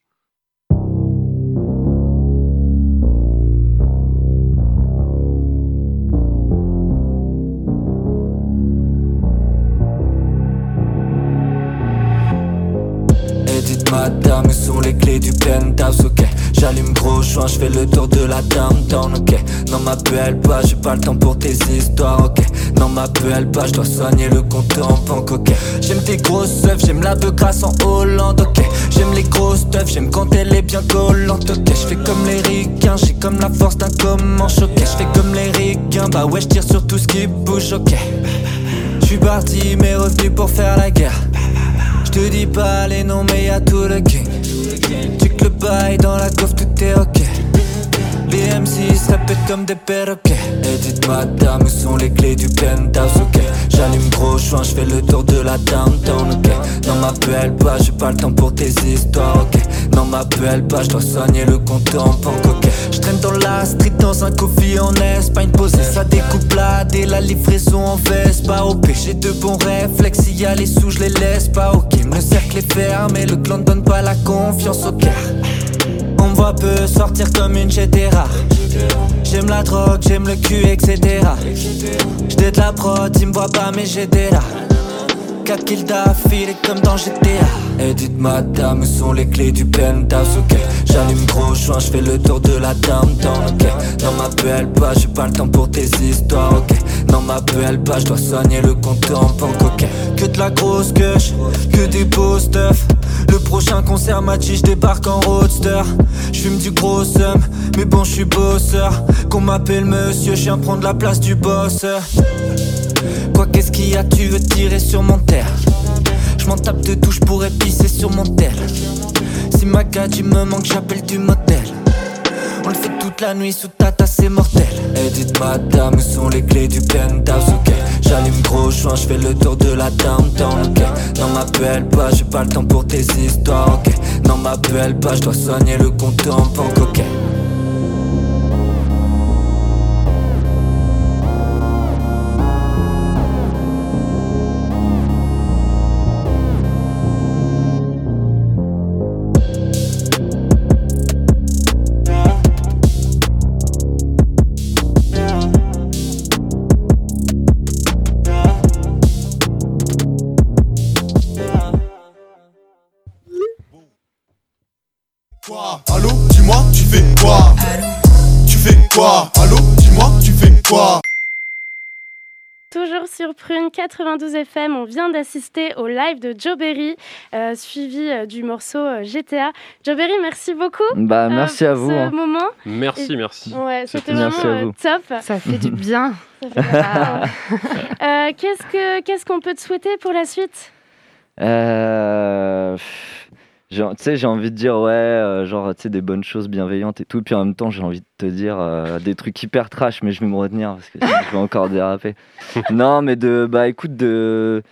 Madame, où sont les clés du penthouse, ok. J'allume gros joint, j'fais le tour de la downtown, ok. Non m'appelle pas, j'ai pas le temps pour tes histoires, ok. Non m'appelle pas, j'dois soigner le compte en banque, ok. J'aime tes grosses œufs, j'aime la beuh grasse en Hollande, ok. J'aime les grosses teufs, j'aime quand elle est bien collante, ok. J'fais comme les ricains, j'ai comme la force d'un comanche, ok. J'fais comme les ricains, bah ouais j'tire sur tout ce qui bouge, ok. J'suis parti mais revenu pour faire la guerre. J'te dis pas les noms mais y'a tout le king. Tu que le bail dans la coffre tout est ok. Les MC se répètent comme des perroquets. Et dites madame où sont les clés du penthouse, ok. J'allume gros joint, j'fais le tour de la downtown, ok. Non m'appelle pas, j'ai pas le temps pour tes histoires, ok. Non m'appelle pas, j'dois soigner le compte en banque, ok. J'traîne dans la street dans un coffee en Espagne. Posé ça découpe là, dès la livraison en veste. Pas OP, j'ai de bons réflexes. S'il y a les sous, j'les laisse pas, ok. Le cercle est fermé, le clan donne pas la confiance, ok. On me voit peu sortir comme une GTR. J'aime la drogue, j'aime le cul, etc. J'dais de la prod, ils me voient pas mais j'ai des là. 4 kills d'affilée comme dans GTA. Et dites madame où sont les clés du penthouse, ok. J'allume gros joint, j'fais le tour de la downtown, ok. Non m'appelle pas, j'ai pas le temps pour tes histoires, ok. Non m'appelle pas, j'dois soigner le compte en banque, ok. Que de la grosse gueule, que des beaux stuff. Le prochain concert Machi, j'débarque en roadster. J'fume du gros sum, mais bon j'suis bosseur. Qu'on m'appelle monsieur, j'viens prendre la place du boss. Quoi qu'est-ce qu'il y a, tu veux tirer sur mon terre. J'm'en tape de douche pour pisser sur mon tel. Si ma gadget me manque, j'appelle du motel. On le fait toute la nuit sous tata, c'est mortel. Et dites madame où sont les clés du penthouse, ok. J'allume gros joint, j'fais le tour de la downtown, ok. Non m'appelle pas, j'ai pas le temps pour tes histoires, ok. Non m'appelle pas, j'dois soigner le compte en banque, ok. quoi? Toujours sur Prune 92 FM, on vient d'assister au live de Joe Berry, suivi du morceau GTA. Joe Berry, merci beaucoup. Merci à vous. Pour ce moment. Merci. Ouais, c'était vraiment top. Ça fait du bien. Qu'est-ce qu'on peut te souhaiter pour la suite? J'ai envie de dire des bonnes choses bienveillantes et tout, puis en même temps j'ai envie de te dire des trucs hyper trash, mais je vais me retenir parce que je vais encore déraper. Non, mais que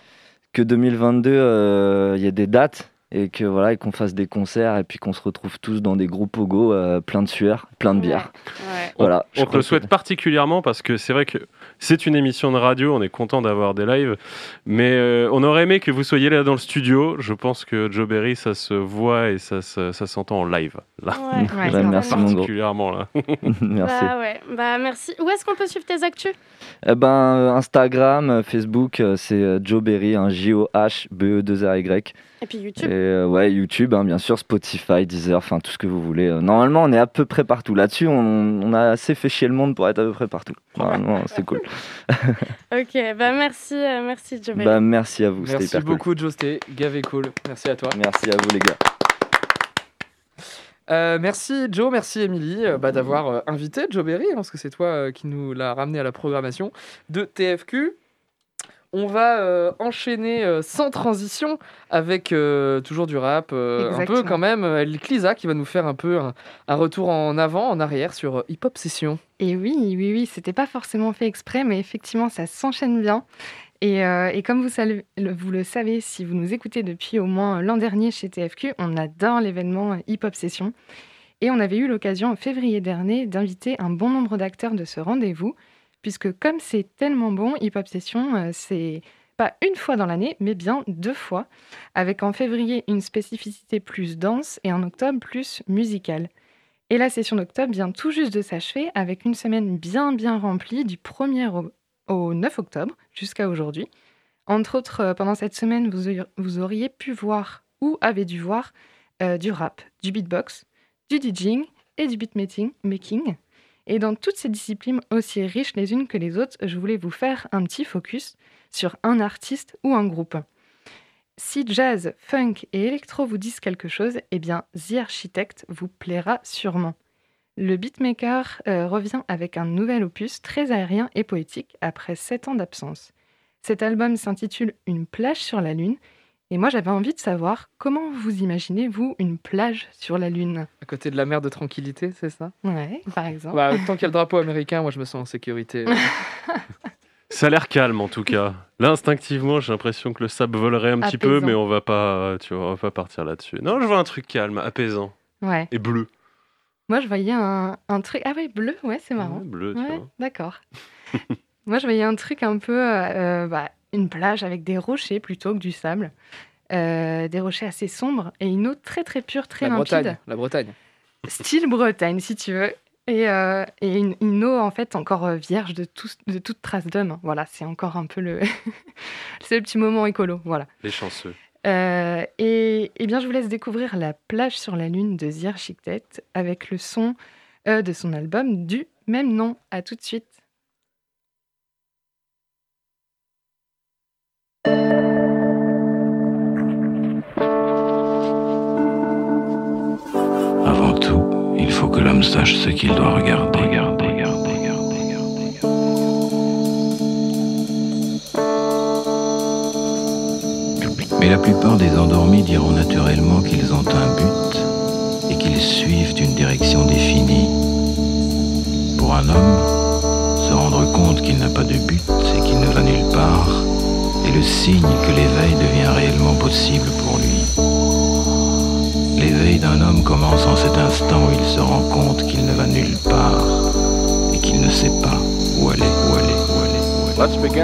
2022 il y ait des dates et que voilà, et qu'on fasse des concerts et puis qu'on se retrouve tous dans des groupes pogo plein de sueur, plein de bière. Ouais. Voilà, on te le souhaite particulièrement parce que c'est vrai que c'est une émission de radio, on est content d'avoir des lives, mais on aurait aimé que vous soyez là dans le studio. Je pense que Joe Berry, ça se voit et ça s'entend en live. Là. Ouais, merci mon gros. Particulièrement là. Merci. Merci. Où est-ce qu'on peut suivre tes actus? Instagram, Facebook, c'est Joe Berry, JOHBE2RY. Et puis YouTube. Et YouTube, bien sûr, Spotify, Deezer, enfin tout ce que vous voulez. Normalement, on est à peu près partout. Là-dessus, on a assez fait chier le monde pour être à peu près partout. Normalement, c'est cool. Ok, merci Joe Berry. Merci à vous, c'était Merci hyper cool. beaucoup Joe, c'était gavé cool. Merci à toi. Merci à vous les gars. Merci Joe, merci Émilie d'avoir invité Joe Berry, parce que c'est toi qui nous l'a ramené à la programmation de TFQ. On va enchaîner sans transition avec toujours du rap, un peu quand même. Clisa qui va nous faire un peu un retour en avant, en arrière sur Hip Hop Session. Et oui, c'était pas forcément fait exprès, mais effectivement ça s'enchaîne bien. Et comme vous le savez, si vous nous écoutez depuis au moins l'an dernier chez TFQ, on adore l'événement Hip Hop Session. Et on avait eu l'occasion en février dernier d'inviter un bon nombre d'acteurs de ce rendez-vous, puisque comme c'est tellement bon, Hip Hop Session, c'est pas une fois dans l'année, mais bien 2 fois, avec en février une spécificité plus danse et en octobre plus musicale. Et la session d'octobre vient tout juste de s'achever avec une semaine bien remplie du 1er au 9 octobre jusqu'à aujourd'hui. Entre autres, pendant cette semaine, vous auriez pu voir ou avez dû voir du rap, du beatbox, du DJing et du beatmaking. Et dans toutes ces disciplines aussi riches les unes que les autres, je voulais vous faire un petit focus sur un artiste ou un groupe. Si jazz, funk et électro vous disent quelque chose, eh bien The Architect vous plaira sûrement. Le beatmaker revient avec un nouvel opus très aérien et poétique après 7 ans d'absence. Cet album s'intitule « Une plage sur la Lune ». Et moi, j'avais envie de savoir comment vous imaginez, vous, une plage sur la Lune? À côté de la mer de tranquillité, c'est ça? Ouais, par exemple. Tant qu'il y a le drapeau américain, moi je me sens en sécurité. Ça a l'air calme en tout cas. Là, instinctivement, j'ai l'impression que le sable volerait un petit peu, mais on va pas partir là-dessus. Non, je vois un truc calme, apaisant. Ouais. Et bleu. Moi, je voyais un truc... Ah ouais, bleu, ouais, c'est marrant. Ouais, bleu, tu vois. D'accord. Moi, je voyais un truc un peu... une plage avec des rochers plutôt que du sable. Des rochers assez sombres et une eau très très pure, très limpide. La Bretagne. Style Bretagne, si tu veux. Et une eau en fait encore vierge de toute trace d'homme. Voilà, c'est encore un peu c'est le petit moment écolo. Voilà. Les chanceux. Et bien, je vous laisse découvrir La plage sur la Lune de The Architect avec le son de son album du même nom. À tout de suite. Avant tout, il faut que l'homme sache ce qu'il doit regarder. Mais la plupart des endormis diront naturellement qu'ils ont un but et qu'ils suivent une direction définie. Pour un homme, se rendre compte qu'il n'a pas de but et qu'il ne va nulle part est le signe que l'éveil devient réellement possible pour lui. L'éveil d'un homme commence en cet instant où il se rend compte qu'il ne va nulle part et qu'il ne sait pas où aller. Let's begin.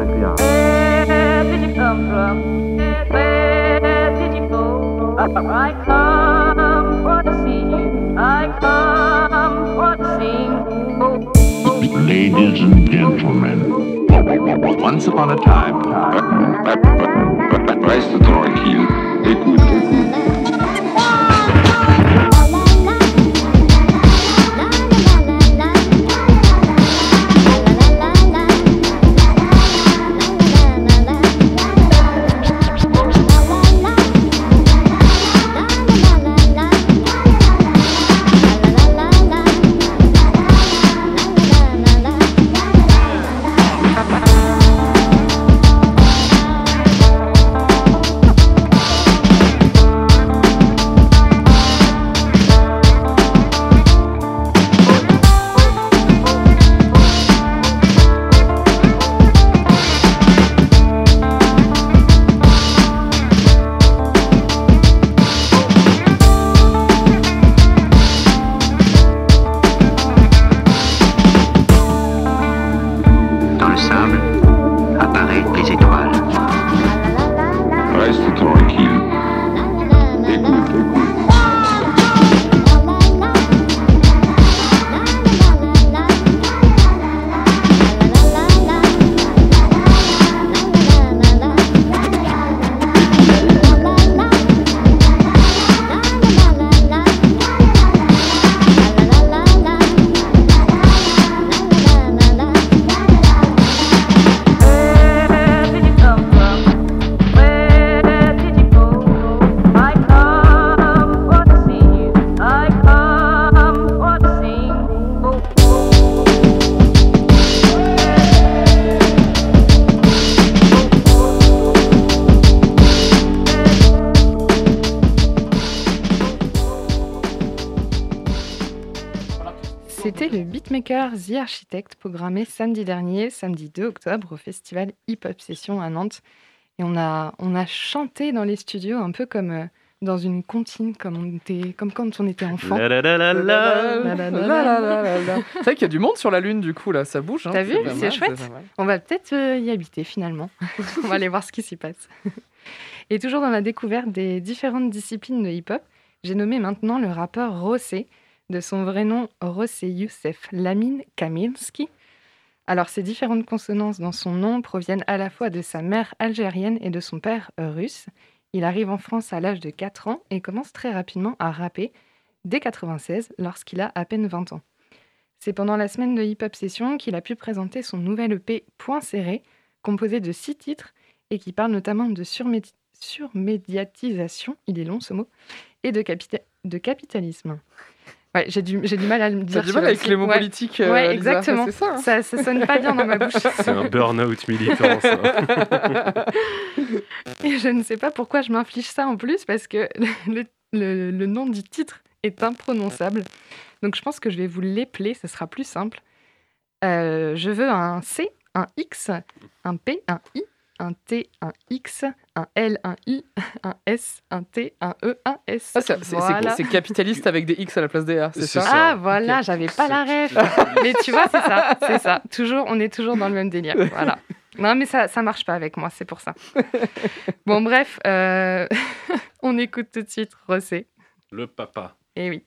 Montréal. Where did you come from? Where did you go? I come for to see you. I come for to sing. Ladies and gentlemen, once upon a time. Reste tranquille, écoute. C'était le beatmaker The Architect, programmé samedi dernier, samedi 2 octobre, au festival Hip Hop Session à Nantes. Et on a chanté dans les studios un peu comme dans une comptine, comme quand on était enfant. C'est vrai qu'il y a du monde sur la Lune, du coup, là, ça bouge. Hein. T'as vu, c'est chouette. On va peut-être y habiter, finalement. On va aller voir ce qui s'y passe. Et toujours dans la découverte des différentes disciplines de hip-hop, j'ai nommé maintenant le rappeur Rossé, de son vrai nom Rossé Youssef Lamine Kamilski. Alors, ces différentes consonances dans son nom proviennent à la fois de sa mère algérienne et de son père russe. Il arrive en France à l'âge de 4 ans et commence très rapidement à rapper dès 1996, lorsqu'il a à peine 20 ans. C'est pendant la semaine de Hip Hop Session qu'il a pu présenter son nouvel EP Point Serré, composé de 6 titres et qui parle notamment de surmédiatisation, il est long ce mot, et de capitalisme. Ouais, j'ai du mal à le dire. T'as du mal avec les mots politiques. Ouais, exactement. C'est ça, hein. Ça sonne pas bien dans ma bouche. C'est un burn-out militant, ça. Et je ne sais pas pourquoi je m'inflige ça en plus, parce que le nom du titre est imprononçable. Donc je pense que je vais vous l'épeler, ce sera plus simple. Je veux un C, un X, un P, un I, un T, un X, un L, un I, un S, un T, un E, un S. Ah, c'est capitaliste avec des X à la place des A, c'est ça? Ah voilà, okay. J'avais pas la ref. Mais tu vois, c'est ça. On est toujours dans le même délire. Voilà. Non, mais ça marche pas avec moi, c'est pour ça. Bon, bref, on écoute tout de suite Rossé. Le papa. Eh oui.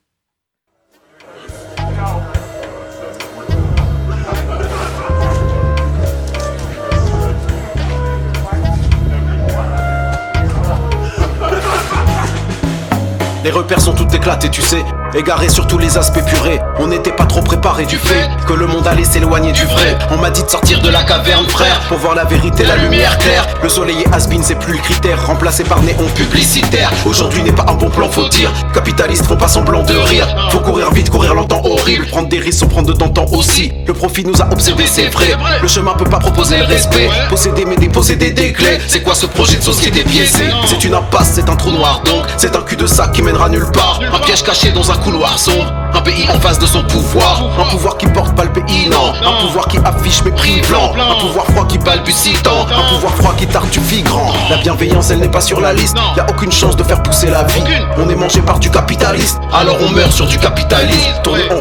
Les repères sont tout éclatés, tu sais, égarés sur tous les aspects purés. On n'était pas trop préparés du fait que le monde allait s'éloigner du vrai. On m'a dit de sortir de la caverne, frère, pour voir la vérité, la lumière claire. Le soleil est has-been, c'est plus le critère, remplacé par néon publicitaire. Aujourd'hui n'est pas un bon plan, faut dire. Capitalistes font pas semblant de rire. Faut courir vite, courir longtemps, horrible. Prendre des risques sans prendre de temps aussi. Le profit nous a obsédés, c'est vrai. Le chemin peut pas proposer le respect. Posséder mais déposséder des clés. C'est quoi ce projet de société biaisé? C'est une impasse, c'est un trou noir donc. C'est un cul-de-sac qui mènera nulle part. Un piège caché dans un couloir sombre. Un pays en face de son pouvoir. Un pouvoir qui porte pas le pays, non. Un pouvoir qui affiche mépris blanc. Un pouvoir froid qui balbutie tant. Un pouvoir froid qui tartufie grand. La bienveillance elle n'est pas sur la liste. Y'a aucune chance de faire pousser la vie. On est mangé par du capitaliste, alors on meurt sur du capitalisme. Tourner en rond comme dans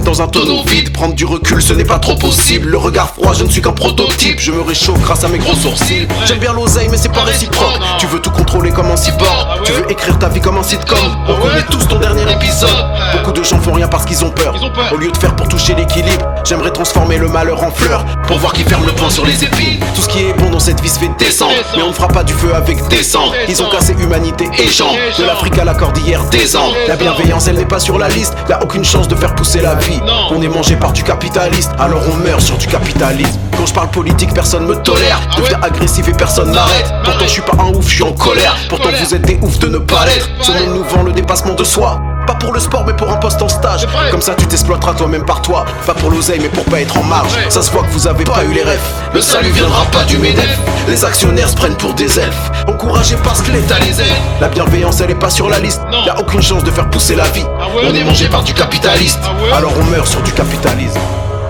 dans un tonneau vide. Prendre du recul, ce n'est pas trop possible. Le regard froid, je ne suis qu'un prototype. Je me réchauffe grâce à mes gros sourcils. J'aime bien l'oseille, mais c'est pas réciproque. Tu veux tout contrôler comme un cyborg. Tu veux écrire ta vie comme un sitcom. On connaît tous ton dernier épisode. Beaucoup de gens font rien parce qu'ils ont peur. Au lieu de faire pour toucher l'équilibre, j'aimerais transformer le malheur en fleur. Pour voir qui ferme le poing sur les épines. Tout ce qui est bon dans cette vie se fait descendre. Mais on ne fera pas du feu avec des cendres. Ils ont cassé humanité et gens. De l'Afrique à la cordillère des Andes. La bienveillance elle n'est pas sur la liste. Y'a aucune chance de faire pousser la vie. On est mangé par du capitaliste, alors on meurt sur du capitalisme. Quand je parle politique personne me tolère. Deviens agressif et personne n'arrête. Pourtant je suis pas un ouf, je suis en colère. Pourtant vous êtes des oufs de ne pas l'être. Ce monde nous vend le dépassement de soi. Pas pour le sport mais pour un poste en stage. Comme ça tu t'exploiteras toi-même par toi. Pas pour l'oseille mais pour pas être en marge. Ça se voit que vous avez pas eu les rêves. Le salut viendra pas du MEDEF. Les actionnaires se prennent pour des elfes. Encouragés parce que l'État les aide. La bienveillance elle est pas sur la liste. Y'a aucune chance de faire pousser la vie. On est mangé par du capitaliste. Alors on meurt sur du capitalisme.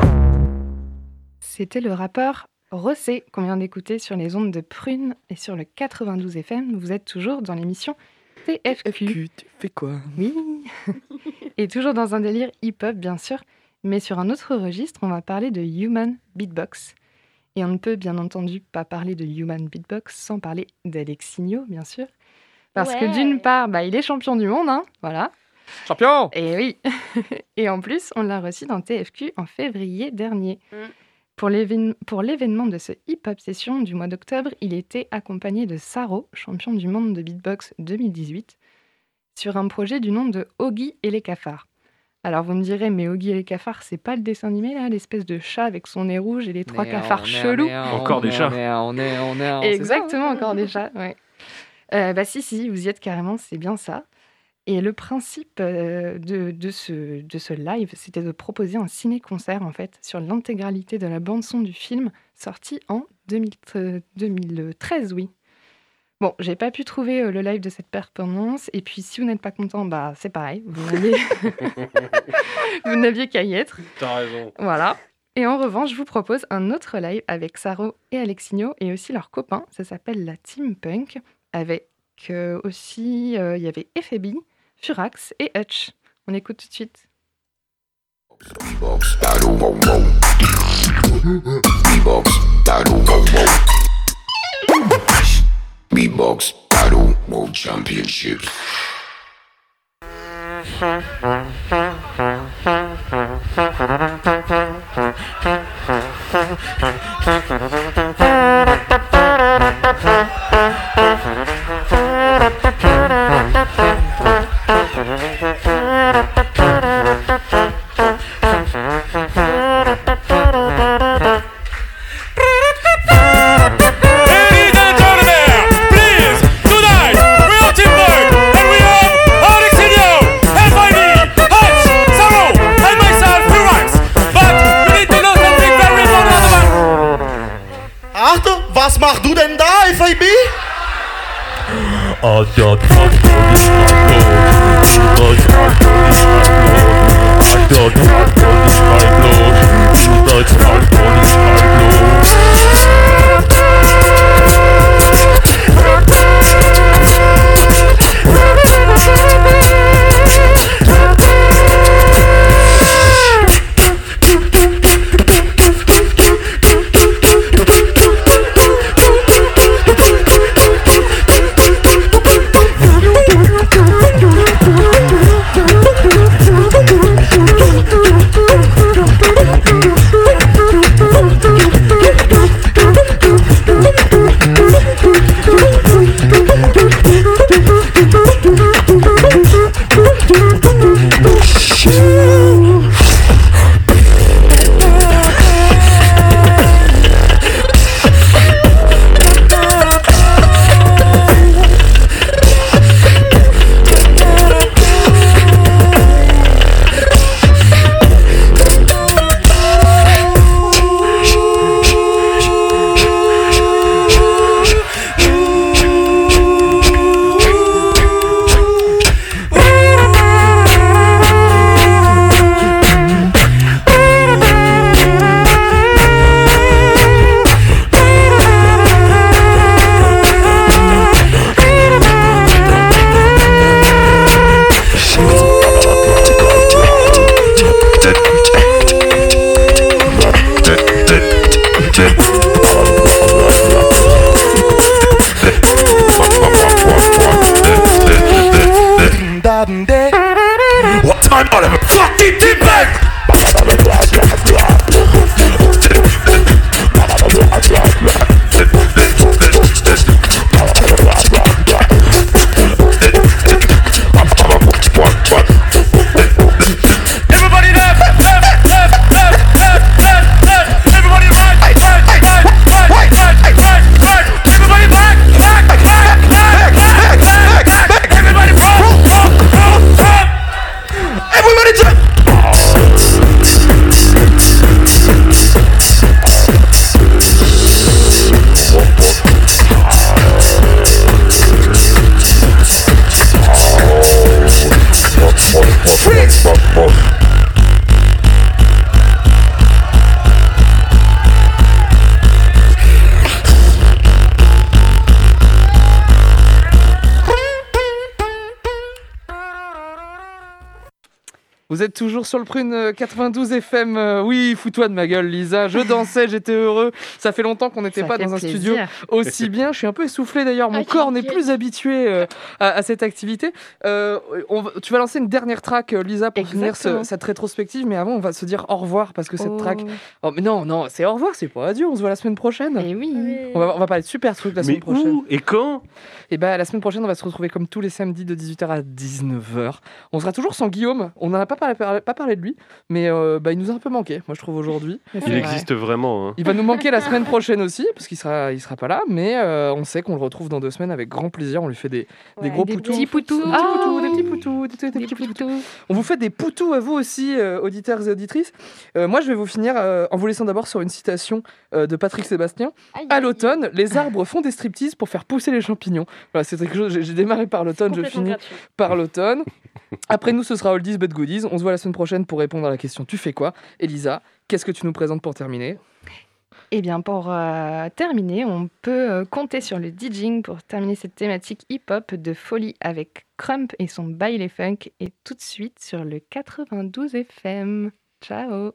C'était le rappeur Rossé qu'on vient d'écouter sur les ondes de Prune et sur le 92 FM. Vous êtes toujours dans l'émission TFQ. Tu fais quoi? Oui. Et toujours dans un délire hip-hop, bien sûr, mais sur un autre registre, on va parler de Human Beatbox. Et on ne peut bien entendu pas parler de Human Beatbox sans parler d'Alexinho, bien sûr. Parce que d'une part, il est champion du monde, hein, voilà. Champion! Et oui. Et en plus, on l'a reçu dans TFQ en février dernier. Pour l'événement de ce hip-hop session du mois d'octobre, il était accompagné de Saro, champion du monde de beatbox 2018, sur un projet du nom de Oggy et les cafards. Alors vous me direz, mais Oggy et les cafards, c'est pas le dessin animé là, l'espèce de chat avec son nez rouge et les trois cafards chelous? Encore des chats. Exactement, encore des chats, ouais. Si, vous y êtes carrément, c'est bien ça. Et le principe de ce live, c'était de proposer un ciné-concert, en fait, sur l'intégralité de la bande-son du film, sorti en 2013, oui. Bon, j'ai pas pu trouver le live de cette performance, et puis si vous n'êtes pas content, c'est pareil, vous n'aviez qu'à y être. T'as raison. Voilà. Et en revanche, je vous propose un autre live avec Saro et Alexinho, et aussi leurs copains, ça s'appelle la Team Punk, avec aussi, il y avait FAB, Furax et Hutch. On écoute tout de suite. Beatbox battle, wow, wow. Beatbox battle, wow, wow. Beatbox battle, world championships. Was machst du denn da, FAB? Vous êtes toujours sur le Prune 92 FM. Oui, fous-toi de ma gueule, Lisa. Je dansais, j'étais heureux. Ça fait longtemps qu'on n'était pas dans un studio aussi bien. Je suis un peu essoufflé d'ailleurs. Mon corps n'est plus habitué à cette activité. Tu vas lancer une dernière track, Lisa, pour finir cette rétrospective. Mais avant, on va se dire au revoir parce que cette track. Oh, mais non, c'est au revoir, c'est pas adieu. On se voit la semaine prochaine. Et oui. On va parler de super trucs la semaine prochaine. Où et quand? Et la semaine prochaine, on va se retrouver comme tous les samedis de 18h à 19h. On sera toujours sans Guillaume. On n'en a pas parlé de lui, mais il nous a un peu manqué, moi je trouve aujourd'hui. Il existe vraiment. Hein. Il va nous manquer la semaine prochaine aussi, parce qu'il sera pas là, mais on sait qu'on le retrouve dans 2 semaines avec grand plaisir. On lui fait des gros poutous. Des petits poutous. Des petits poutous. On vous fait des poutous à vous aussi, auditeurs et auditrices. Moi je vais vous finir en vous laissant d'abord sur une citation de Patrick Sébastien. À l'automne, les arbres font des striptease pour faire pousser les champignons. Voilà, c'est quelque chose. J'ai démarré par l'automne, je finis par l'automne. Après nous, ce sera Oldies but Goodies. On se voit la semaine prochaine pour répondre à la question tu fais quoi. Elisa, qu'est-ce que tu nous présentes pour terminer? Eh bien, pour terminer, on peut compter sur le DJing pour terminer cette thématique hip-hop de folie avec Crump et son baile funk. Et tout de suite sur le 92 FM. Ciao.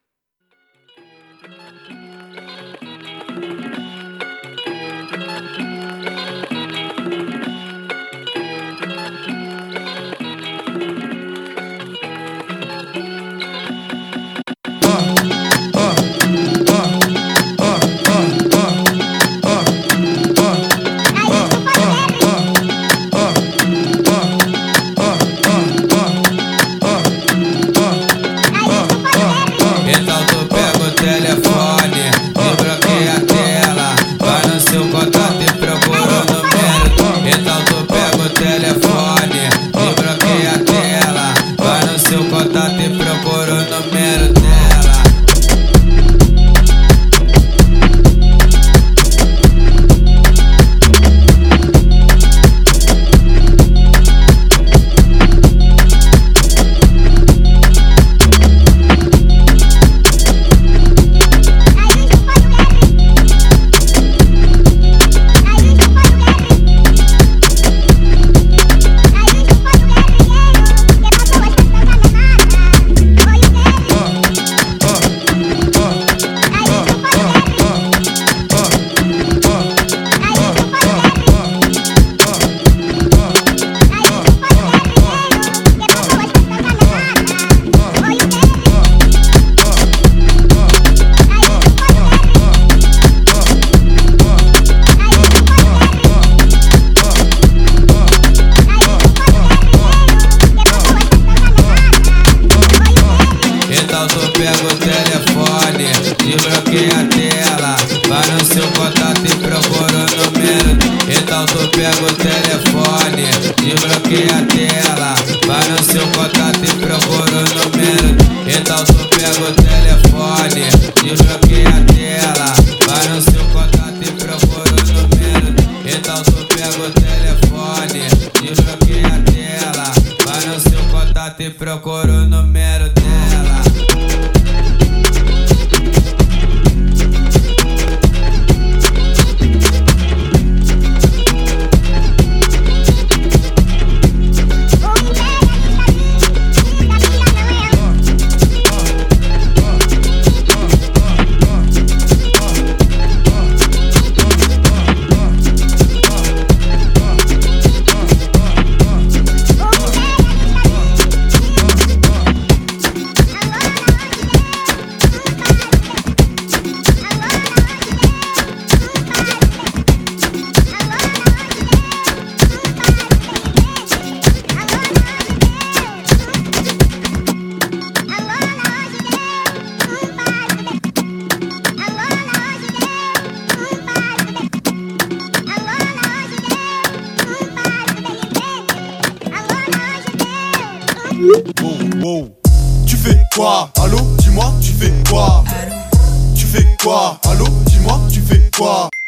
Wow. Tu fais quoi? Allô, dis-moi, tu fais quoi? Tu fais quoi? Allô, dis-moi, tu fais quoi?